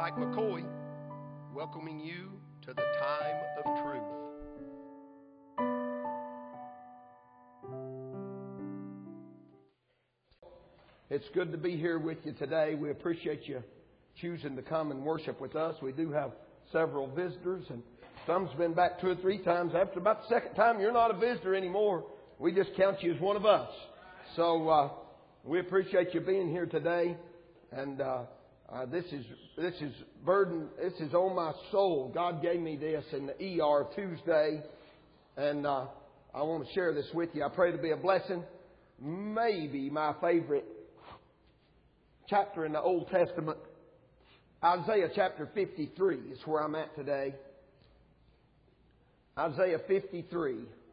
Mike McCoy, welcoming you to the Time of Truth. It's good to be here with you today. We appreciate you choosing to come and worship with us. We do have several visitors, and some's been back 2 or 3 times. After about the second time, you're not a visitor anymore. We just count you as one of us. So we appreciate you being here today. And this is burden. This is on my soul. God gave me this in the ER Tuesday, and I want to share this with you. I pray to be a blessing. Maybe my favorite chapter in the Old Testament, Isaiah chapter 53 is where I'm at today. Isaiah 53.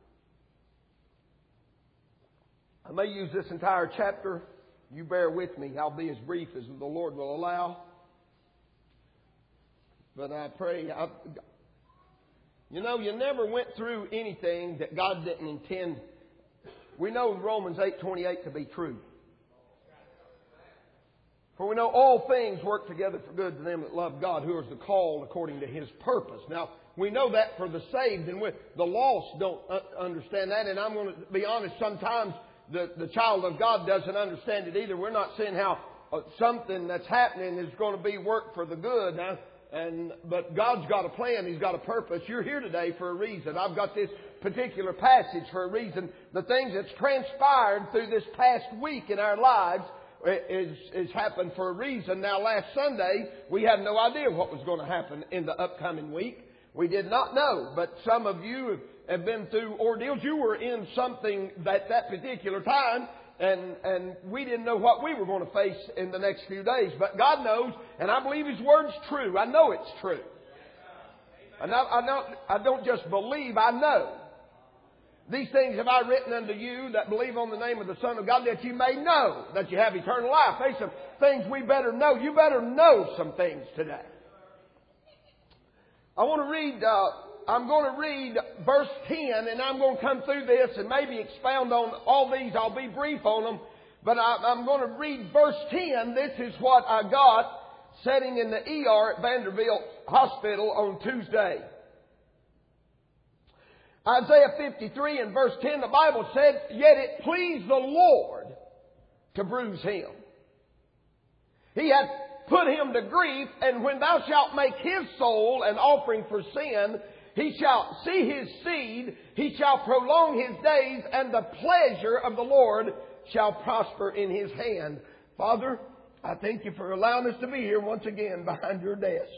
I may use this entire chapter. You bear with me. I'll be as brief as the Lord will allow. But I pray, you never went through anything that God didn't intend. We know Romans 8:28 to be true. For we know all things work together for good to them that love God, who are the called according to His purpose. Now, we know that for the saved, and the lost don't understand that. And I'm going to be honest, sometimes the child of God doesn't understand it either. We're not seeing how something that's happening is going to be work for the good. But God's got a plan. He's got a purpose. You're here today for a reason. I've got this particular passage for a reason. The things that's transpired through this past week in our lives is happened for a reason. Now, last Sunday, we had no idea what was going to happen in the upcoming week. We did not know, but some of you have been through ordeals. You were in something at that particular time, and we didn't know what we were going to face in the next few days. But God knows, and I believe His Word's true. I know it's true. I don't just believe, I know. These things have I written unto you that believe on the name of the Son of God, that you may know that you have eternal life. There's some things we better know. You better know some things today. I'm going to read verse 10, and I'm going to come through this and maybe expound on all these. I'll be brief on them. But I'm going to read verse 10. This is what I got sitting in the ER at Vanderbilt Hospital on Tuesday. Isaiah 53 and verse 10, the Bible said, "Yet it pleased the Lord to bruise him. He hath put him to grief, and when thou shalt make his soul an offering for sin, he shall see his seed, he shall prolong his days, and the pleasure of the Lord shall prosper in his hand." Father, I thank you for allowing us to be here once again behind your desk.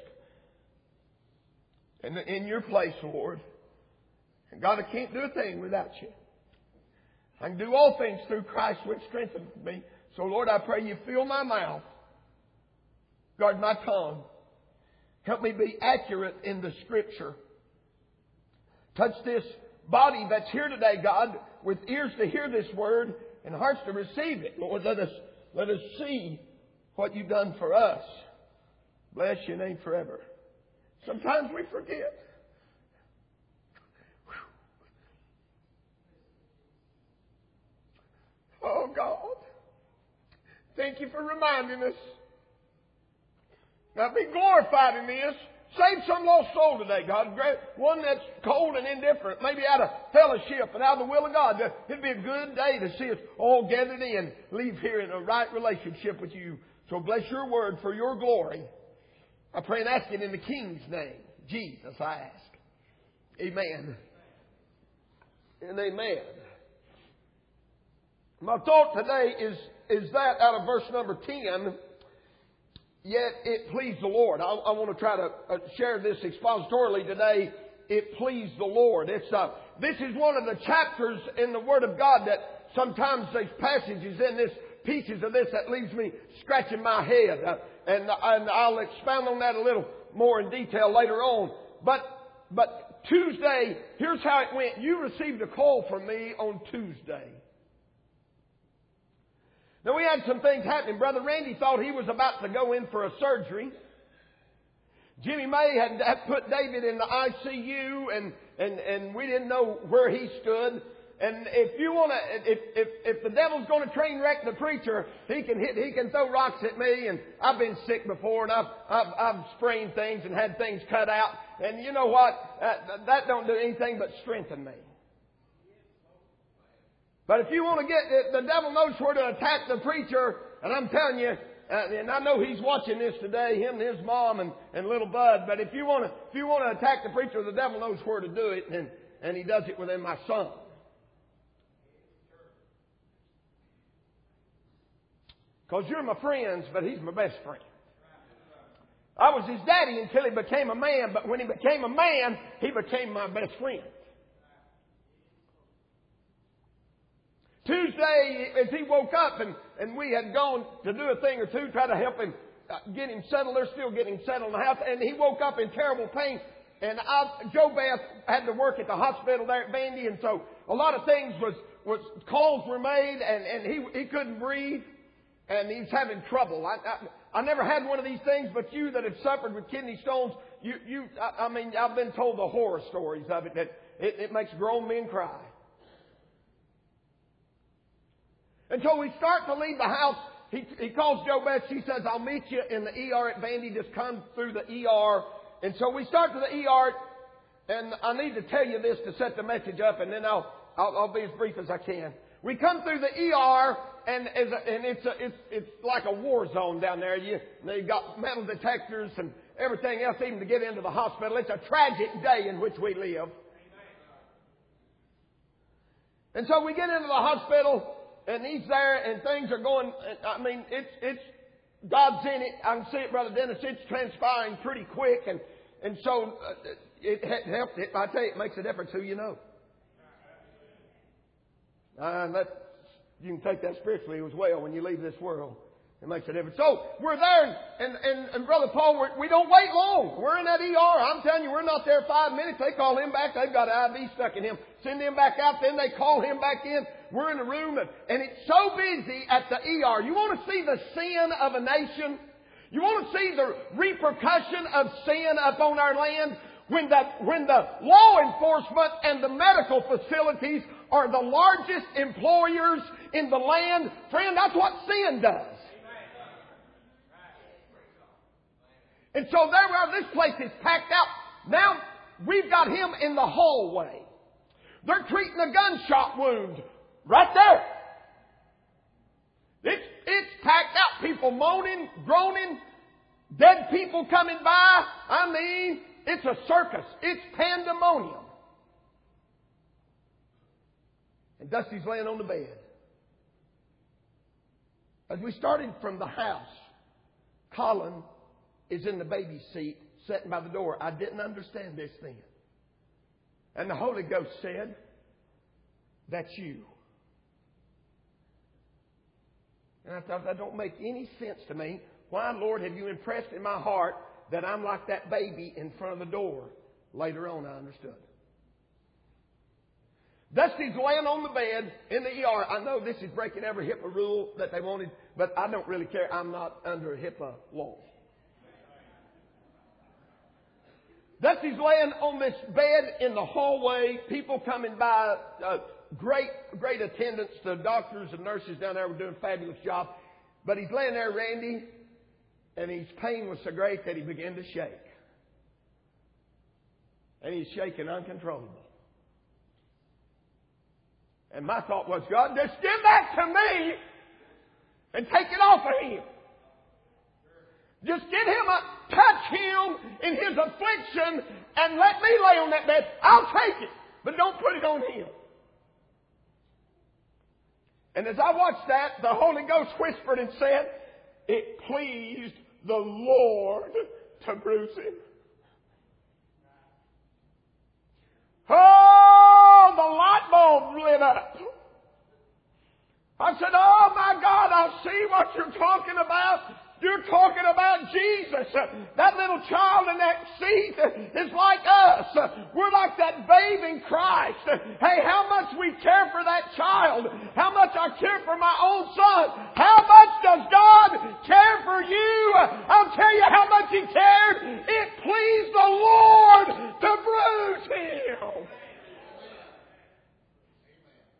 And in your place, Lord. And God, I can't do a thing without you. I can do all things through Christ which strengthens me. So, Lord, I pray you fill my mouth. Guard my tongue. Help me be accurate in the Scripture. Touch this body that's here today, God, with ears to hear this word and hearts to receive it. Lord, let us see what you've done for us. Bless your name forever. Sometimes we forget. Oh, God. Thank you for reminding us. Now, be glorified in this. Save some lost soul today, God. One that's cold and indifferent, maybe out of fellowship and out of the will of God. It'd be a good day to see us all gathered in, leave here in a right relationship with you. So bless your word for your glory. I pray and ask it in the King's name. Jesus, I ask. Amen. And amen. My thought today is that out of verse number 10, yet it pleased the Lord. I want to try to share this expositorily today. It pleased the Lord. This is one of the chapters in the Word of God that sometimes there's passages in this, pieces of this that leaves me scratching my head. And I'll expound on that a little more in detail later on. But Tuesday, here's how it went. You received a call from me on Tuesday. Now, we had some things happening. Brother Randy thought he was about to go in for a surgery. Jimmy May had put David in the ICU, and we didn't know where he stood. And if you want to, if the devil's going to train wreck the preacher, he can throw rocks at me. And I've been sick before, and I've sprained things and had things cut out. And you know what? That don't do anything but strengthen me. But if you want to get, the devil knows where to attack the preacher, and I'm telling you, and I know he's watching this today, him and his mom and little Bud. But if you want to attack the preacher, the devil knows where to do it, and he does it within my son. Because you're my friends, but he's my best friend. I was his daddy until he became a man, but when he became a man, he became my best friend. Tuesday, as he woke up and we had gone to do a thing or two, try to help him get him settled. They're still getting him settled in the house. And he woke up in terrible pain. And Joe Beth had to work at the hospital there at Vandy. And so a lot of things was calls were made and he couldn't breathe. And he's having trouble. I never had one of these things, but you that have suffered with kidney stones, I mean, I've been told the horror stories of it, that it makes grown men cry. And so we start to leave the house. He calls Joe Beth. She says, I'll meet you in the ER at Vandy. Just come through the ER. And so we start to the ER. And I need to tell you this to set the message up, and then I'll be as brief as I can. We come through the ER, and it's like a war zone down there. They've got metal detectors and everything else, even to get into the hospital. It's a tragic day in which we live. And so we get into the hospital. And he's there, and things are going. I mean, it's God's in it. I can see it, Brother Dennis. It's transpiring pretty quick, and so it helps. I tell you, it makes a difference who you know. You can take that spiritually as well when you leave this world. It makes a difference. So we're there, and Brother Paul, we don't wait long. We're in that ER. I'm telling you, we're not there 5 minutes. They call him back. They've got an IV stuck in him. Send him back out. Then they call him back in. We're in the room, and it's so busy at the ER. You want to see the sin of a nation? You want to see the repercussion of sin upon our land? When the law enforcement and the medical facilities are the largest employers in the land, friend, that's what sin does. And so there we are. This place is packed out. Now we've got him in the hallway. They're treating a gunshot wound right there. It's packed out. People moaning, groaning, dead people coming by. I mean, it's a circus. It's pandemonium. And Dusty's laying on the bed. As we started from the house, Colin is in the baby seat, sitting by the door. I didn't understand this then. And the Holy Ghost said, that's you. And I thought, that don't make any sense to me. Why, Lord, have you impressed in my heart that I'm like that baby in front of the door? Later on, I understood. Dusty's laying on the bed in the ER. I know this is breaking every HIPAA rule that they wanted, but I don't really care. I'm not under HIPAA law. Dusty's laying on this bed in the hallway. People coming by. Great attendance. The doctors and nurses down there were doing a fabulous job. But he's laying there, Randy, and his pain was so great that he began to shake. And he's shaking uncontrollable. And my thought was, God, just give that to me and take it off of him. Just get him touch him in his affliction and let me lay on that bed. I'll take it, but don't put it on him. And as I watched that, the Holy Ghost whispered and said, it pleased the Lord to bruise him. Oh, the light bulb lit up. I said, oh my God, I see what you're talking about. You're talking about Jesus. That little child in that seat is like us. We're like that babe in Christ. Hey, how much we care for that child. How much I care for my own son. How much does God care for you? I'll tell you how much He cared. It pleased the Lord to bruise him.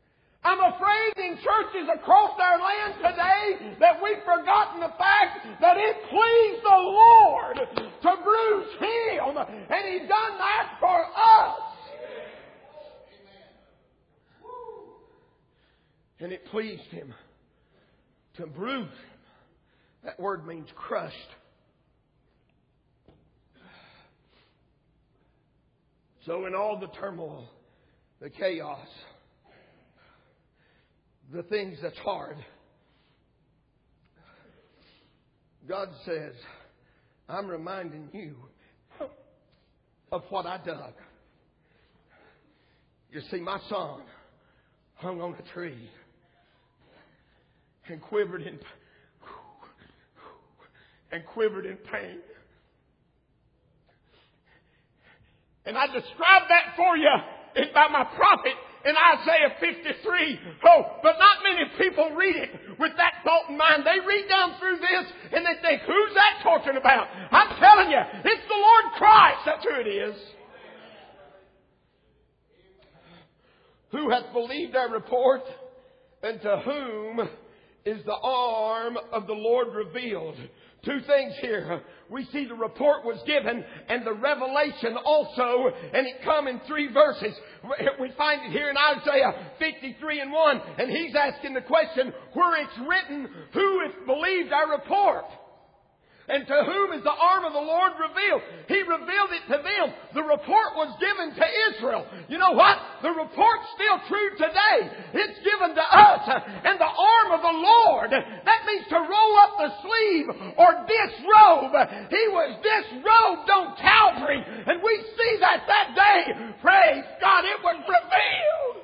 churches across our land today that we've forgotten the fact that it pleased the Lord to bruise Him, and He done that for us. And it pleased Him to bruise Him. That word means crushed. So in all the turmoil, the chaos, the things that's hard, God says, I'm reminding you of what I done. You see, my son hung on a tree and quivered in pain. And I described that for you by my prophet in Isaiah 53. Oh, but not many people read it with that thought in mind. They read down through this and they think, who's that talking about? I'm telling you, it's the Lord Christ. That's who it is. Who hath believed our report, and to whom is the arm of the Lord revealed? Two things here. We see the report was given and the revelation also, and it come in 3 verses. We find it here in Isaiah 53:1, and he's asking the question, where it's written, who hath believed our report? And to whom is the arm of the Lord revealed? He revealed it to them. The report was given to Israel. You know what? The report's still true today. It's given to us. And the arm of the Lord, that means to roll up the sleeve or disrobe. He was disrobed on Calvary. And we see that day. Praise God, it was revealed.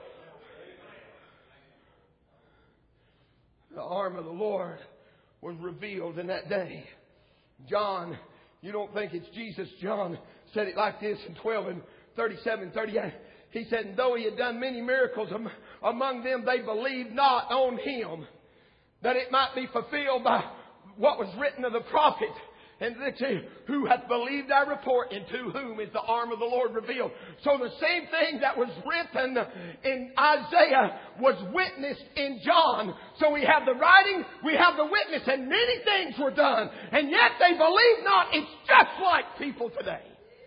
The arm of the Lord was revealed in that day. John, you don't think it's Jesus. John said it like this in 12:37-38. He said, and though He had done many miracles among them, they believed not on Him, that it might be fulfilled by what was written of the prophet. And who hath believed our report, and to whom is the arm of the Lord revealed? So the same thing that was written in Isaiah was witnessed in John. So we have the writing, we have the witness, and many things were done. And yet they believe not. It's just like people today.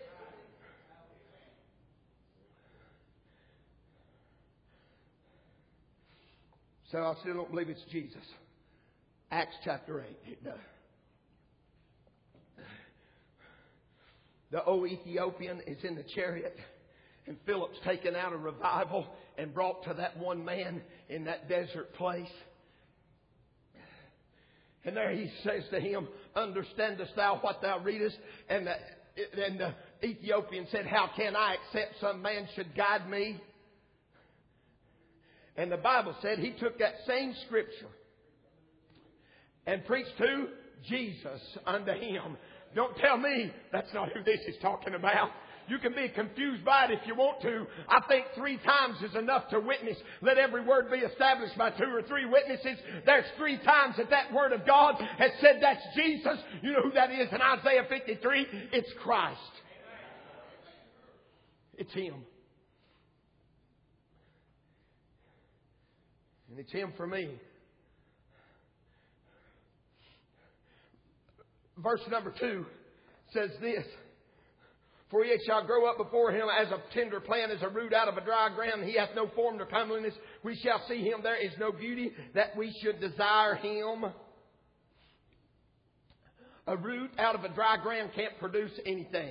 So I still don't believe it's Jesus. Acts chapter 8, it does. The old Ethiopian is in the chariot, and Philip's taken out a revival and brought to that one man in that desert place. And there he says to him, understandest thou what thou readest? And the Ethiopian said, how can I except some man should guide me? And the Bible said he took that same scripture and preached to Jesus unto him. Don't tell me that's not who this is talking about. You can be confused by it if you want to. I think 3 times is enough to witness. Let every word be established by 2 or 3 witnesses. There's 3 times that word of God has said that's Jesus. You know who that is in Isaiah 53? It's Christ. It's Him. And it's Him for me. Verse number 2 says this. For he shall grow up before him as a tender plant, as a root out of a dry ground. He hath no form nor comeliness. We shall see him. There is no beauty that we should desire him. A root out of a dry ground can't produce anything.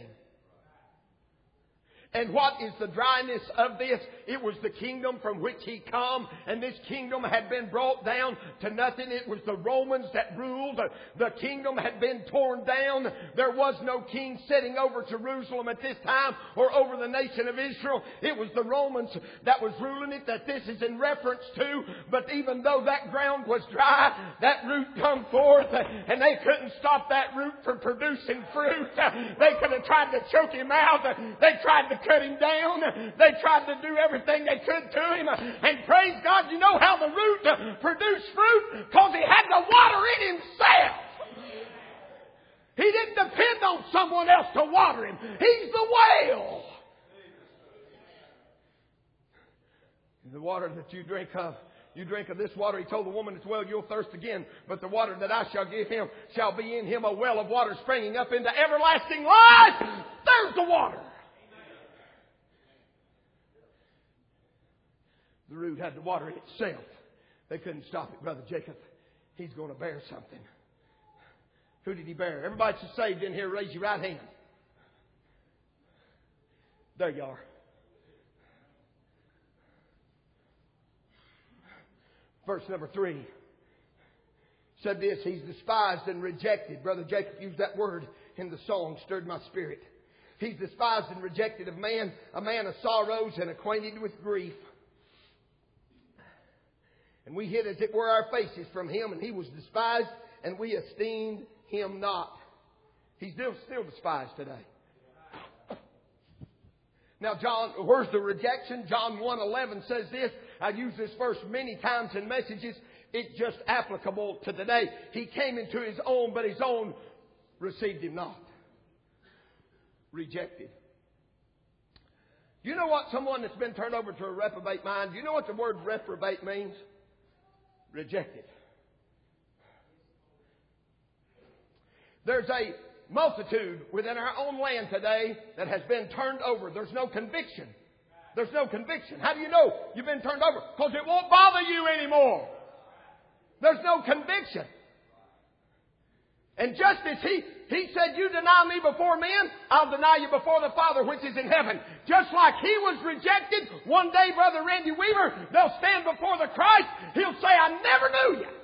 And what is the dryness of this? It was the kingdom from which He come. And this kingdom had been brought down to nothing. It was the Romans that ruled. The kingdom had been torn down. There was no king sitting over Jerusalem at this time or over the nation of Israel. It was the Romans that was ruling it, that this is in reference to. But even though that ground was dry, that root come forth. And they couldn't stop that root from producing fruit. They could have tried to choke him out. They tried to cut him down. They tried to do everything they could to him. And praise God, you know how the root produced fruit? Because he had to water it himself. He didn't depend on someone else to water him. He's the well. The water that you drink of you drink of this water. He told the woman as well, you'll thirst again. But the water that I shall give him shall be in him a well of water springing up into everlasting life. There's the water. The root had the water in itself. They couldn't stop it. Brother Jacob, he's going to bear something. Who did he bear? Everybody that's saved in here, raise your right hand. There you are. Verse number 3 said this, he's despised and rejected. Brother Jacob used that word in the song, stirred my spirit. He's despised and rejected of man, a man of sorrows and acquainted with grief. And we hid as it were our faces from him, and he was despised, and we esteemed him not. He's still despised today. Now, John, where's the rejection? John 1:11 says this. I've used this verse many times in messages. It's just applicable to today. He came into his own, but his own received him not. Rejected. You know what someone that's been turned over to a reprobate mind, you know what the word reprobate means? Rejected. There's a multitude within our own land today that has been turned over. There's no conviction. There's no conviction. How do you know you've been turned over? Because it won't bother you anymore. There's no conviction. And just as He said, you deny me before men, I'll deny you before the Father which is in heaven. Just like He was rejected, one day, Brother Randy Weaver, they'll stand before the Christ. He'll say, I never knew you.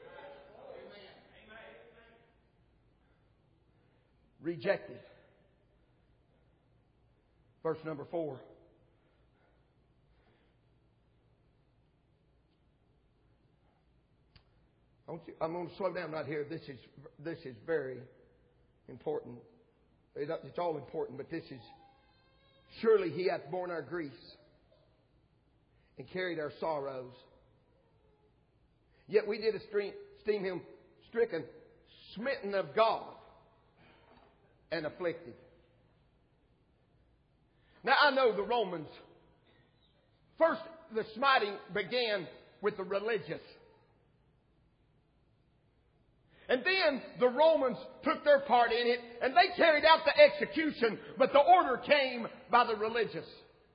Rejected. Verse number 4. I'm going to slow down right here. This is very important. It's all important, but this is, surely He hath borne our griefs and carried our sorrows. Yet we did esteem Him stricken, smitten of God, and afflicted. Now I know the Romans, first the smiting began with the religious. And then the Romans took their part in it and they carried out the execution, but the order came by the religious.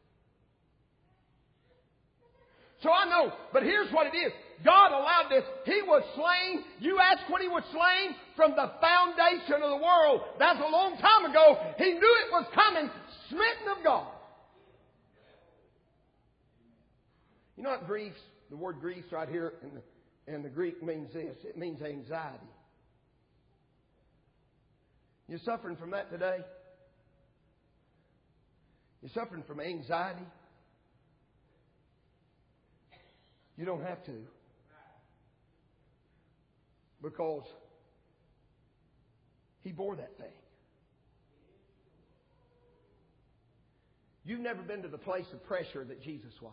So I know, but here's what it is. God allowed this. He was slain. You ask when He was slain? From the foundation of the world. That's a long time ago. He knew it was coming. Smitten of God. You know what griefs? The word griefs right here in the Greek means this. It means anxiety. You suffering from that today? You're suffering from anxiety? You don't have to. Because He bore that thing. You've never been to the place of pressure that Jesus was.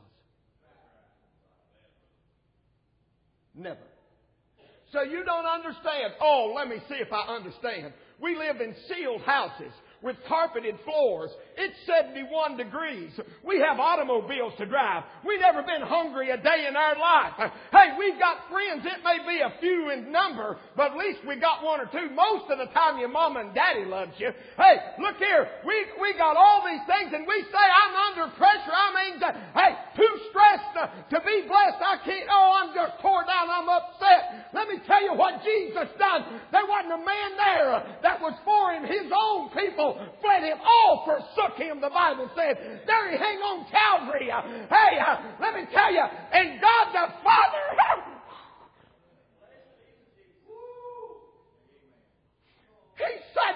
Never. So you don't understand. Oh, let me see if I understand. We live in sealed houses with carpeted floors. It's 71 degrees. We have automobiles to drive. We've never been hungry a day in our life. Hey, we've got friends. It may be a few in number, but at least we got one or two. Most of the time your mama and daddy loves you. Hey, look here. We got all these things and we say, I'm under pressure. Hey, too stressed to be blessed. I can't. Oh, I'm just tore down. I'm upset. Let me tell you what Jesus done. There wasn't a man there that was for Him. His own people fled Him. All forsook Him, the Bible said. There He hung on Calvary. Hey, let me tell you, and God the Father, He said,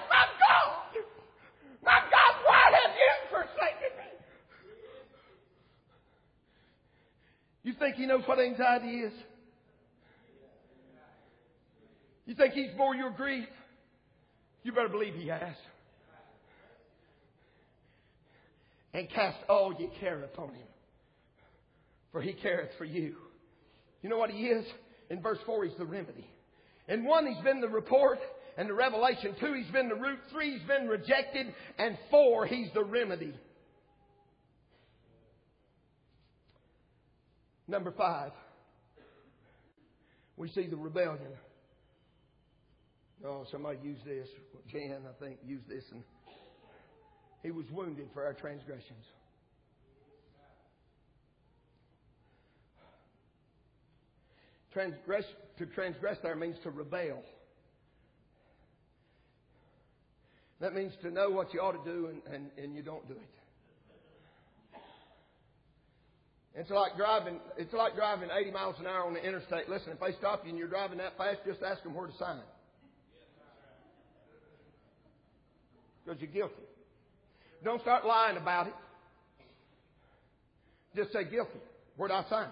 my God, why have you forsaken me? You think He knows what anxiety is? You think He's bore your grief? You better believe He has. And cast all ye care upon Him, for He careth for you. You know what He is? In verse 4, He's the remedy. In 1, He's been the report and the revelation. 2, He's been the root. 3, He's been rejected. And 4, He's the remedy. Number 5. we see the rebellion. Oh, somebody used this. Jan, I think, used this. And He was wounded for our transgressions. To transgress there means to rebel. That means to know what you ought to do and you don't do it. It's like driving 80 miles an hour on the interstate. Listen, if they stop you and you're driving that fast, just ask them where to sign. Because you're guilty. Don't start lying about it. Just say guilty. Where do I sign?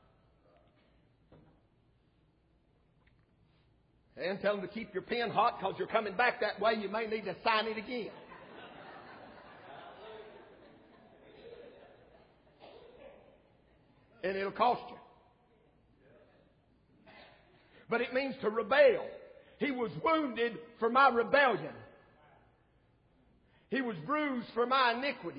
And tell them to keep your pen hot because you're coming back that way. You may need to sign it again. And it'll cost you. But it means to rebel. He was wounded for my rebellion. He was bruised for my iniquity.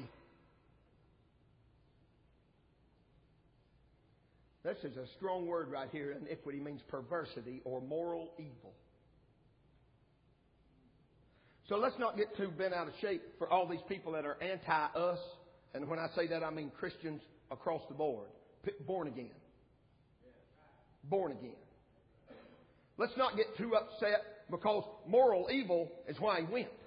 This is a strong word right here. Iniquity means perversity or moral evil. So let's not get too bent out of shape for all these people that are anti-us. And when I say that, I mean Christians across the board. Born again. Born again. Let's not get too upset because moral evil is why he went.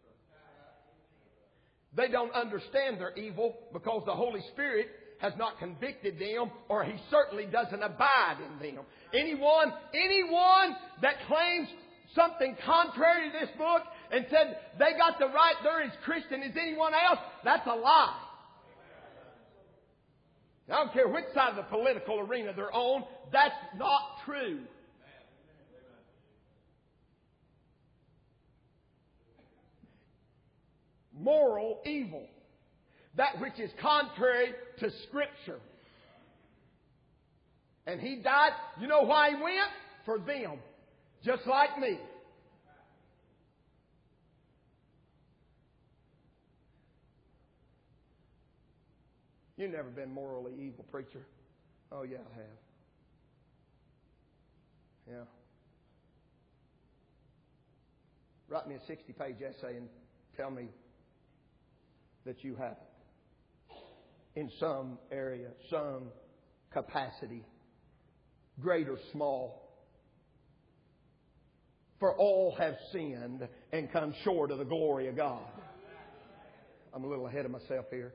They don't understand their evil because the Holy Spirit has not convicted them, or He certainly doesn't abide in them. Anyone that claims something contrary to this book and said they got the right, they're as Christian as anyone else, that's a lie. I don't care which side of the political arena they're on, that's not true. Moral evil. That which is contrary to Scripture. And He died. You know why He went? For them. Just like me. You've never been morally evil, preacher. Oh, yeah, I have. Yeah. Write me a 60-page essay and tell me that you haven't. In some area, some capacity, great or small. For all have sinned and come short of the glory of God. I'm a little ahead of myself here.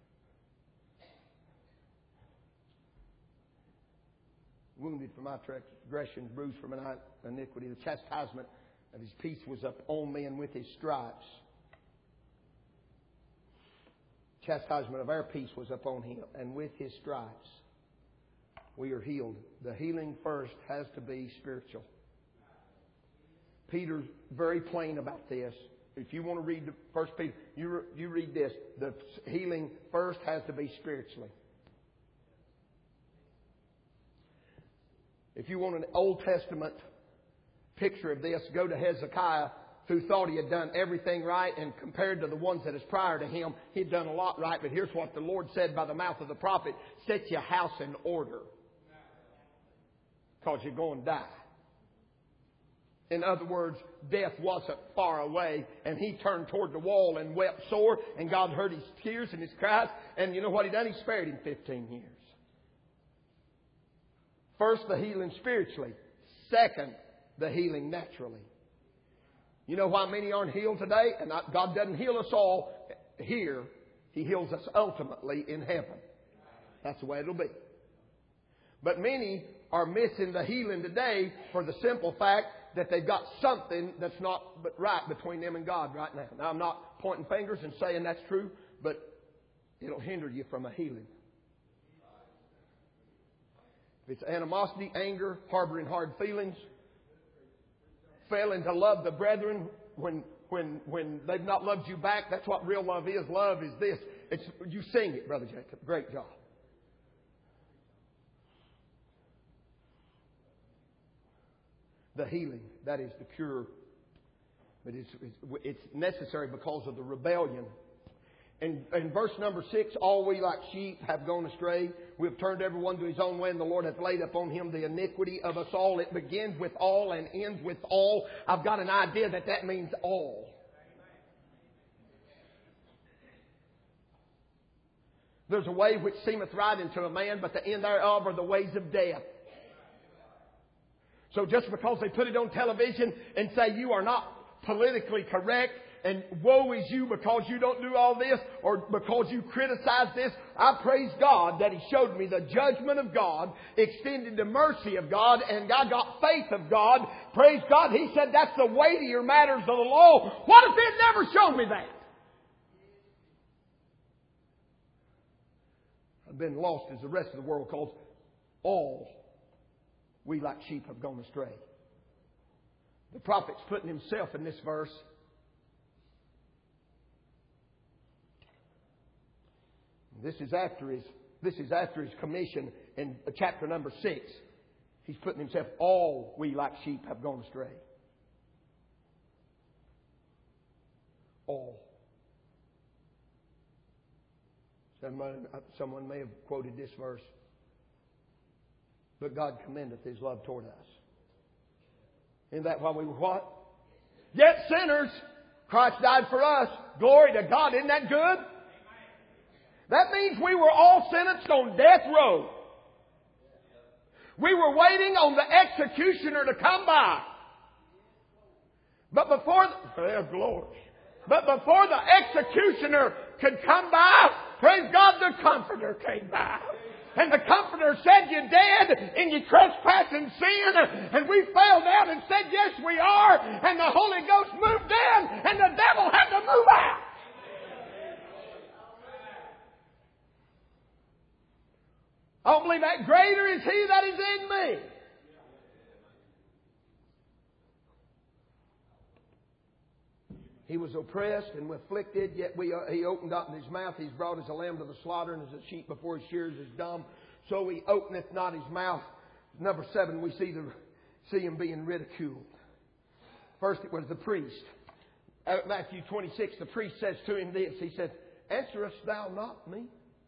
Wounded for my transgressions, bruised for my iniquity. The chastisement of His peace was up on me, and with His stripes. Chastisement of our peace was upon Him, and with His stripes we are healed. The healing first has to be spiritual. Peter's very plain about this. If you want to read 1 Peter, you read this. The healing first has to be spiritually. If you want an Old Testament picture of this, go to Hezekiah, who thought he had done everything right, and compared to the ones that is prior to him, he'd done a lot right. But here's what the Lord said by the mouth of the prophet: set your house in order, because you're going to die. In other words, death wasn't far away, and he turned toward the wall and wept sore, and God heard his tears and his cries, and you know what He done? He spared him 15 years. First, the healing spiritually. Second, the healing naturally. You know why many aren't healed today? And God doesn't heal us all here. He heals us ultimately in heaven. That's the way it'll be. But many are missing the healing today for the simple fact that they've got something that's not right between them and God right now. Now, I'm not pointing fingers and saying that's true, but it'll hinder you from a healing. If it's animosity, anger, harboring hard feelings, failing to love the brethren when they've not loved you back, that's what real love is. Love is this. You sing it, Brother Jacob. Great job. The healing, that is the cure. But it's necessary because of the rebellion. In verse number 6, all we like sheep have gone astray. We have turned everyone to his own way, and the Lord hath laid upon him the iniquity of us all. It begins with all and ends with all. I've got an idea that means all. There's a way which seemeth right unto a man, but the end thereof are the ways of death. So just because they put it on television and say you are not politically correct, and woe is you because you don't do all this or because you criticize this, I praise God that He showed me the judgment of God, extended the mercy of God, and I got faith of God. Praise God. He said that's the weightier matters of the law. What if He had never shown me that? I've been lost as the rest of the world calls all we like sheep have gone astray. The prophet's putting himself in this verse. This is after his commission in chapter number 6. He's putting himself, all we like sheep have gone astray. All. Someone may have quoted this verse. But God commendeth His love toward us. Isn't that why we were what? Yet sinners, Christ died for us. Glory to God. Isn't that good? That means we were all sentenced on death row. We were waiting on the executioner to come by. But before the executioner could come by, praise God, the Comforter came by. And the Comforter said, you're dead and you trespass in sin. And we fell down and said, yes, we are. And the Holy Ghost moved in and the devil had to move out. I don't believe that greater is He that is in me. He was oppressed and afflicted, yet He opened not His mouth. He's brought as a lamb to the slaughter, and as a sheep before his shearers is dumb. So He openeth not His mouth. Number 7, we see Him being ridiculed. First it was the priest. Matthew 26, the priest says to Him this. He said, answerest thou not me?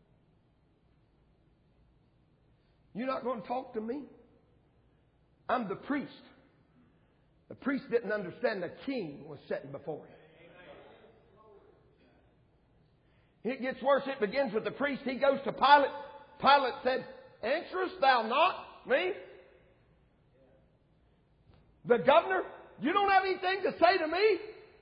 You're not going to talk to me? I'm the priest. The priest didn't understand the king was sitting before him. It gets worse. It begins with the priest. He goes to Pilate. Pilate said, answerest thou not me? The governor, you don't have anything to say to me?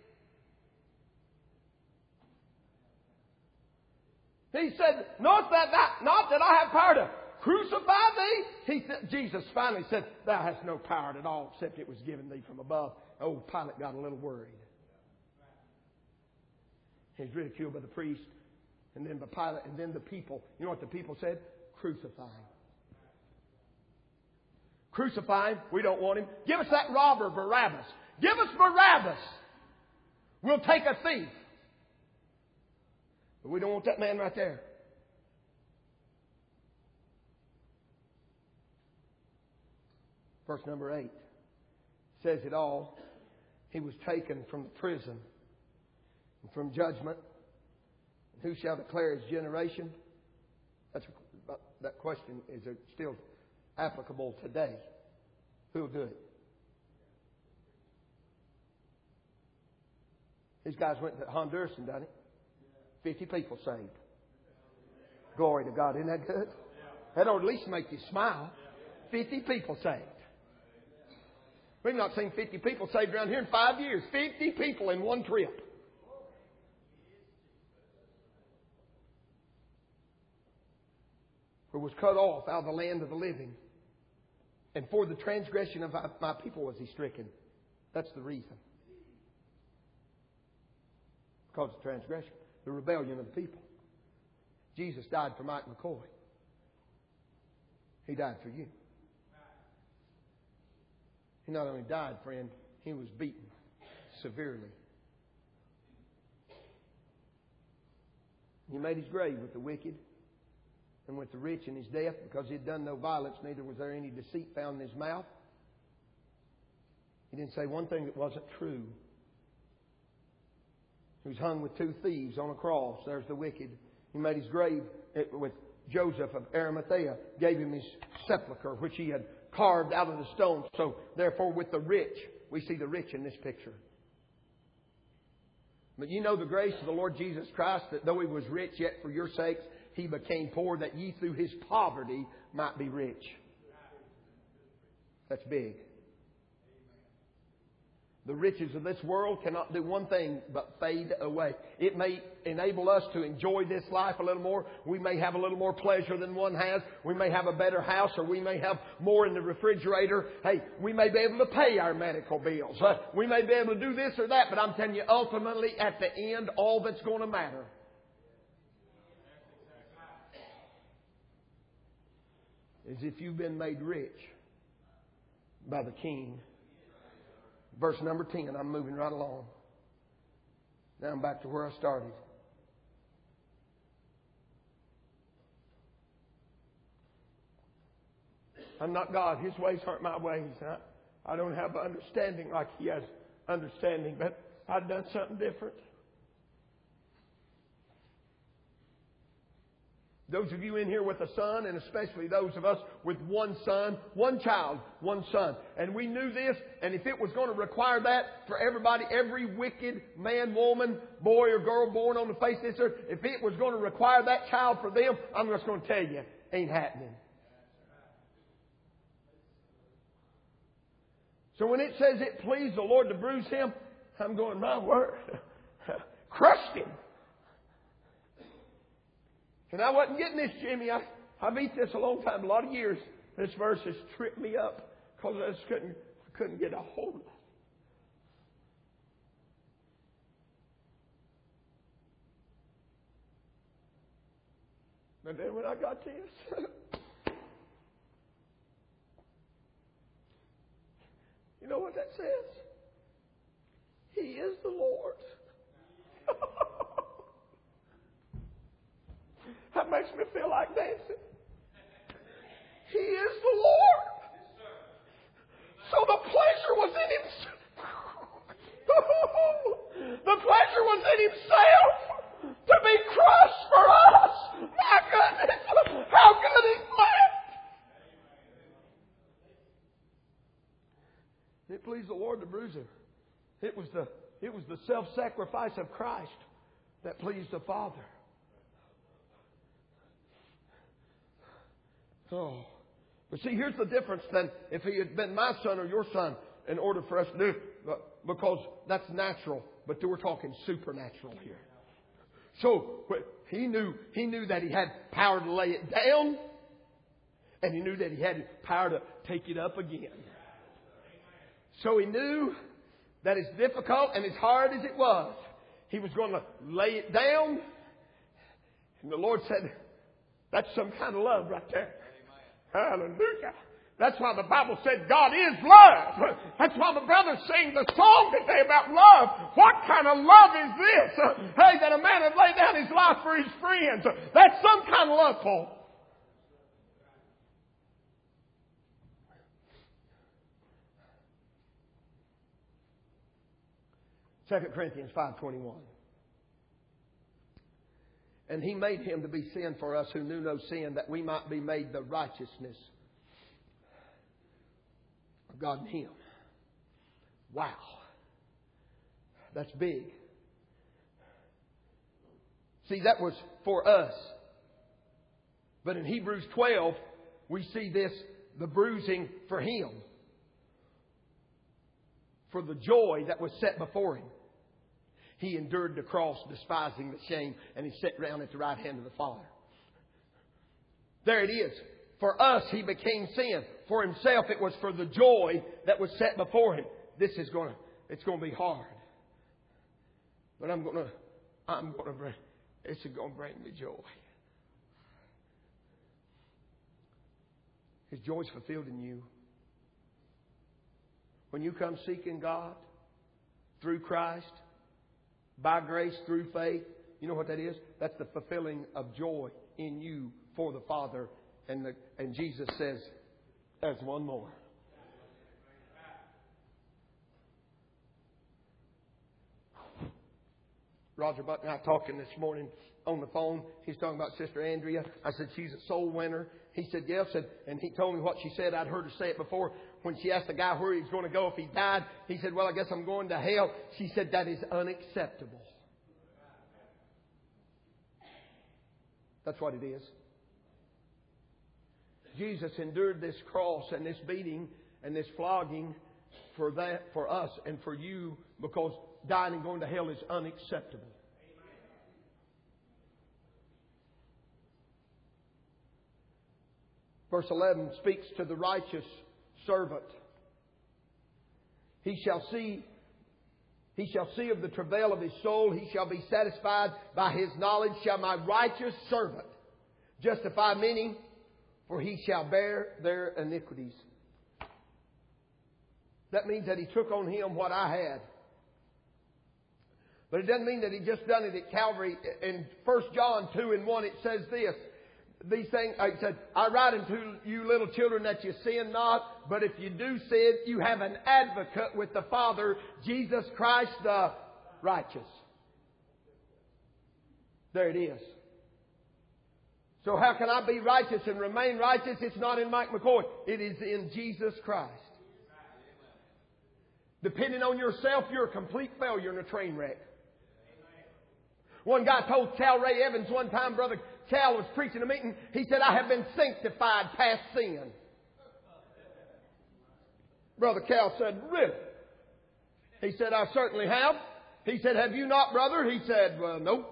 He said, not that I have power to crucify thee. Jesus finally said, thou hast no power at all except it was given thee from above. Oh, Pilate got a little worried. He's ridiculed by the priest, and then by Pilate, and then the people. You know what the people said? Crucify him. Crucify him. We don't want him. Give us that robber, Barabbas. Give us Barabbas. We'll take a thief. But we don't want that man right there. Verse number 8 says it all. He was taken from the prison and from judgment. And who shall declare his generation? That question is still applicable today. Who will do it? These guys went to Honduras and done it. 50 people saved. Glory to God. Isn't that good? That ought at least make you smile. 50 people saved. We've not seen 50 people saved around here in 5 years. 50 people in one trip. For was cut off out of the land of the living. And for the transgression of my people was he stricken. That's the reason. Because of transgression. The rebellion of the people. Jesus died for Mike McCoy. He died for you. He not only died, friend, he was beaten severely. He made his grave with the wicked and with the rich in his death, because he had done no violence, neither was there any deceit found in his mouth. He didn't say one thing that wasn't true. who's hung with two thieves on a cross. There's the wicked. He made his grave with Joseph of Arimathea, gave him his sepulchre, which he had carved out of the stone. So, therefore, with the rich, we see the rich in this picture. But you know the grace of the Lord Jesus Christ, that though He was rich, yet for your sakes He became poor, that ye through His poverty might be rich. That's big. The riches of this world cannot do one thing but fade away. It may enable us to enjoy this life a little more. We may have a little more pleasure than one has. We may have a better house, or we may have more in the refrigerator. Hey, we may be able to pay our medical bills. We may be able to do this or that. But I'm telling you, ultimately, at the end, all that's going to matter is if you've been made rich by the King. Verse number 10, I'm moving right along. Now I'm back to where I started. I'm not God. His ways aren't my ways. I don't have understanding like He has understanding, but I've done something different. Those of you in here with a son, and especially those of us with one son, one child, one son. And we knew this, and if it was going to require that for everybody, every wicked man, woman, boy or girl born on the face of this earth, if it was going to require that child for them, I'm just going to tell you, ain't happening. So when it says it pleased the Lord to bruise Him, I'm going, my word, crushed Him. And I wasn't getting this, Jimmy. I've eaten this a long time, a lot of years. This verse has tripped me up because I just couldn't get a hold of it. But then when I got this, you know what that says? He is the Lord. That makes me feel like dancing. He is the Lord. So the pleasure was in Himself. The pleasure was in Himself to be crushed for us. My goodness, how good is that? It pleased the Lord to bruise Him. It was the self-sacrifice of Christ that pleased the Father. Oh. But see, here's the difference then. If He had been my son or your son, in order for us to do, because that's natural, but we're talking supernatural here. So He knew that He had power to lay it down, and He knew that He had power to take it up again. So He knew that as difficult and as hard as it was, He was going to lay it down. And the Lord said, that's some kind of love right there. Hallelujah. That's why the Bible said God is love. That's why the brothers sing the song today about love. What kind of love is this? Hey, that a man would lay down his life for his friends. That's some kind of love, Paul. 2 Corinthians 5:21. And He made Him to be sin for us who knew no sin, that we might be made the righteousness of God in Him. Wow. That's big. See, that was for us. But in Hebrews 12, we see this, the bruising for Him. For the joy that was set before Him. He endured the cross, despising the shame, and He sat down at the right hand of the Father. There it is. For us, He became sin. For Himself, it was for the joy that was set before Him. It's going to be hard. But it's going to bring me joy. His joy is fulfilled in you. When you come seeking God through Christ, by grace, through faith, you know what that is? That's the fulfilling of joy in you for the Father. And Jesus says, there's one more. Roger Buck and I talking this morning on the phone. He's talking about Sister Andrea. I said, she's a soul winner. He said, yes. And he told me what she said. I'd heard her say it before. When she asked the guy where he was going to go if he died, he said, well, I guess I'm going to hell. She said, that is unacceptable. That's what it is. Jesus endured this cross and this beating and this flogging for us and for you, because dying and going to hell is unacceptable. Verse 11 speaks to the righteous servant. He shall see of the travail of his soul. He shall be satisfied by his knowledge. Shall my righteous servant justify many, for he shall bear their iniquities. That means that he took on him what I had. But it doesn't mean that he just done it at Calvary. In 1 John 2:1 it says this. These things, it said, I write unto you little children that you sin not, but if you do sin, you have an advocate with the Father, Jesus Christ the righteous. There it is. So how can I be righteous and remain righteous? It's not in Mike McCoy. It is in Jesus Christ. Depending on yourself, you're a complete failure and a train wreck. One guy told Cal Ray Evans one time, Brother Cal was preaching a meeting. He said, I have been sanctified past sin. Brother Cal said, really? He said, I certainly have. He said, have you not, brother? He said, well, nope.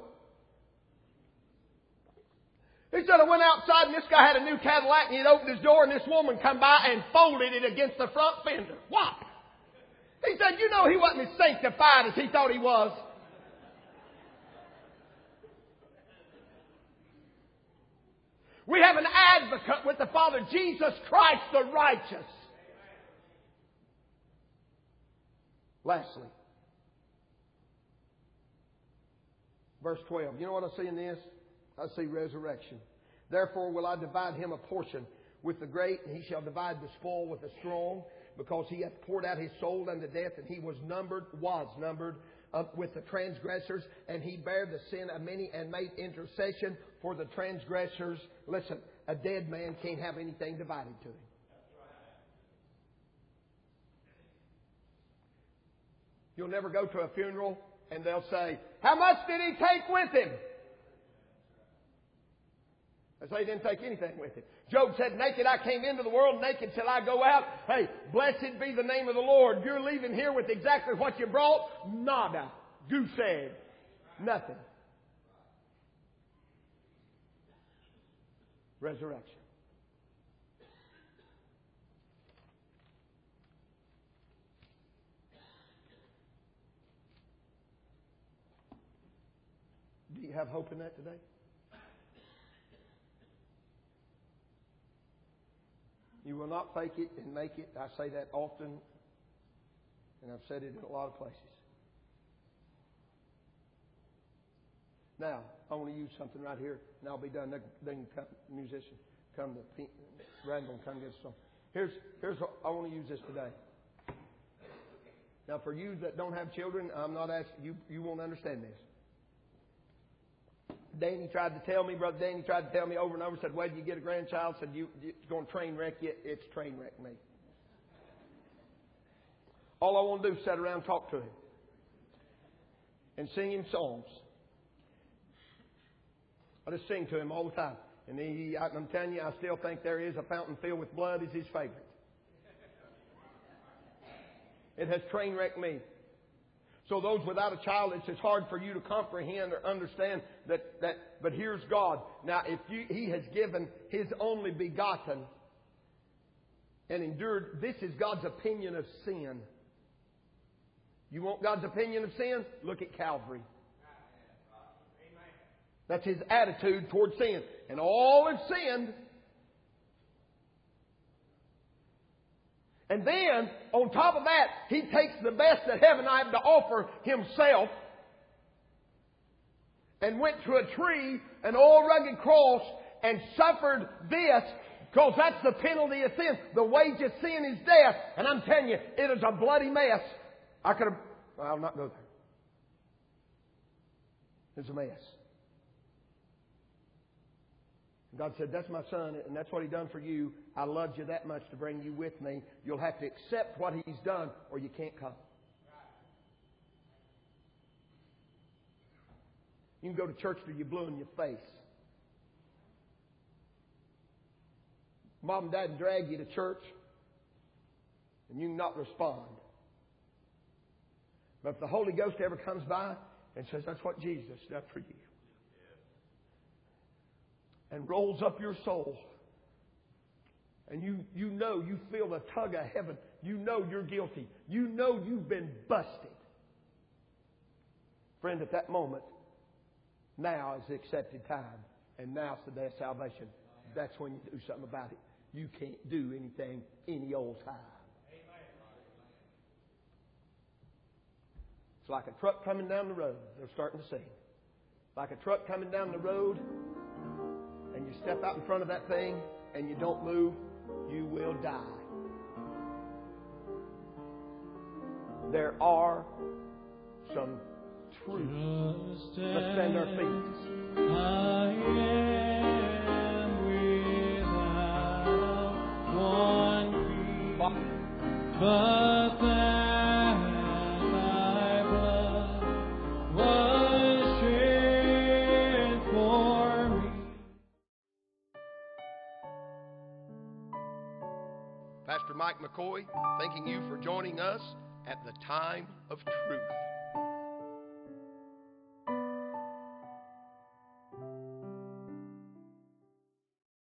He said, I went outside and this guy had a new Cadillac and he'd opened his door and this woman come by and folded it against the front fender. What? He said, you know, he wasn't as sanctified as he thought he was. We have an advocate with the Father, Jesus Christ the righteous. Lastly, verse 12. You know what I see in this? I see resurrection. Therefore will I divide him a portion with the great, and he shall divide the spoil with the strong, because he hath poured out his soul unto death, and he was numbered with the transgressors, and he bare the sin of many and made intercession for the transgressors. Listen, a dead man can't have anything divided to him. You'll never go to a funeral and they'll say, how much did he take with him? I say he didn't take anything with him. Job said, naked I came into the world, naked shall I go out. Hey, blessed be the name of the Lord. You're leaving here with exactly what you brought. Nada. Goose egg. Nothing. Resurrection. Do you have hope in that today? You will not fake it and make it. I say that often, and I've said it in a lot of places. Now, I want to use something right here, and I'll be done. Then come, musician, come to Randall and come get some. Here's what I want to use this today. Now, for you that don't have children, I'm not asking you. You won't understand this. Danny tried to tell me, Brother Danny tried to tell me over and over, said, wait till you get a grandchild, said, it's going to train wreck you. It's train wreck me. All I want to do is sit around and talk to him and sing him songs. I just sing to him all the time. And I'm telling you, I still think there is a fountain filled with blood is his favorite. It has train wrecked me. So those without a child, it's hard for you to comprehend or understand that. But here's God. Now, He has given His only begotten and endured. This is God's opinion of sin. You want God's opinion of sin? Look at Calvary. That's His attitude toward sin. And all have sinned. And then, on top of that, He takes the best that heaven and I have to offer Himself and went to a tree, an old rugged cross, and suffered this, because that's the penalty of sin. The wage of sin is death. And I'm telling you, it is a bloody mess. I'll not go there. is a mess. God said, that's my son, and that's what He done for you. I loved you that much to bring you with me. You'll have to accept what He's done, or you can't come. You can go to church till you're blue in your face. Mom and Dad drag you to church, and you can not respond. But if the Holy Ghost ever comes by and says, that's what Jesus done for you, and rolls up your soul, and you feel the tug of heaven, you know you're guilty, you know you've been busted. Friend, at that moment, now is the accepted time, and now's the day of salvation. That's when you do something about it. You can't do anything any old time. It's like a truck coming down the road. They're starting to sing. Like a truck coming down the road, and you step out in front of that thing and you don't move, you will die. There are some truths. Let's stand our feet. I am without one plea, but that thy blood was shed for me. Pastor Mike McCoy, thanking you for joining us at the Time of Truth.